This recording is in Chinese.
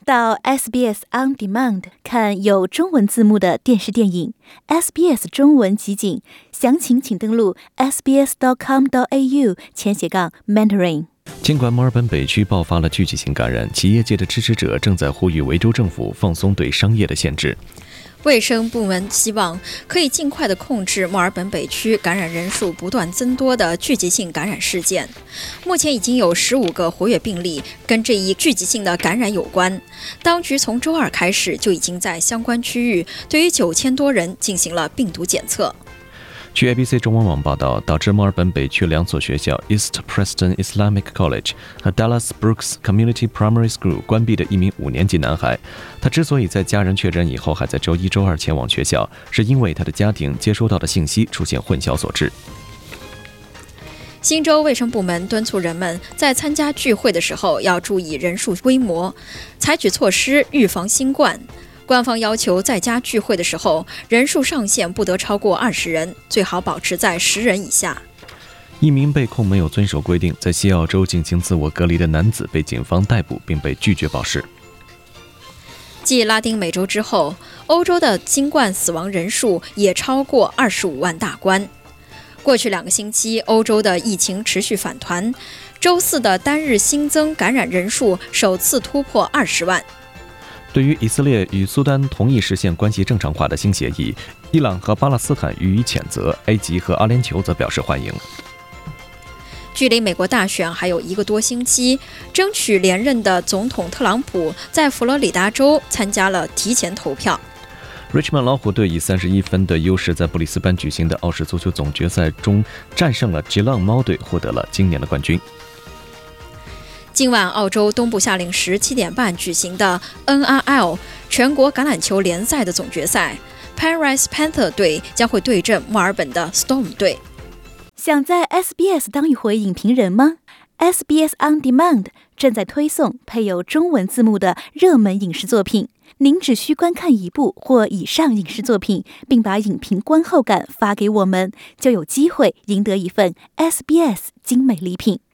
到 SBS On Demand 看有中文字幕的电视电影 SBS 中文集锦，详情请登录 sbs.com.au/Mandarin。 尽管墨尔本北区爆发了聚集性感染，企业界的支持者正在呼吁维州政府放松对商业的限制。 卫生部门希望可以尽快地控制墨尔本北区感染人数不断增多的聚集性感染事件。目前已经有15个活跃病例跟这一聚集性的感染有关。当局从周二开始就已经在相关区域对于9000多人进行了病毒检测。 据 ABC 中文网报道，导致墨尔本北区2所学校 East Preston Islamic College 和 Dallas Brooks Community Primary School 关闭的一名5年级男孩，他之所以在家人确诊以后还在周1、周2前往学校，是因为他的家庭接收到的信息出现混淆所致。 新州卫生部门敦促人们在参加聚会的时候要注意人数规模，采取措施预防新冠。官方要求在家聚会的时候，人数上限不得超过20人，最好保持在10人以下。 一名被控没有遵守规定在西澳洲进行自我隔离的男子被警方逮捕，并被拒绝保释。 继拉丁美洲之后，欧洲的新冠死亡人数也超过25万大关。过去2个星期，欧洲的疫情持续反弹，周4的单日新增感染人数首次突破20万。 对于以色列与苏丹同意实现关系正常化的新协议，伊朗和巴勒斯坦予以谴责，埃及和阿联酋则表示欢迎。 距离美国大选还有1个多星期，争取连任的总统特朗普在佛罗里达州参加了提前投票。 Richmond 老虎队以31分的优势在布里斯班举行的澳式足球总决赛中战胜了吉朗猫队，获得了今年的冠军。 今晚澳洲东部夏令时7点半举行的 NRL 全国橄榄球联赛的总决赛， Penrith Panther 队将会对阵墨尔本的 Storm 队。 想在 SBS 当一回影评人吗？ SBS On Demand 正在推送配有中文字幕的热门影视作品，您只需观看1部或以上影视作品，并把影评观后感发给我们，就有机会赢得一份 SBS 精美礼品。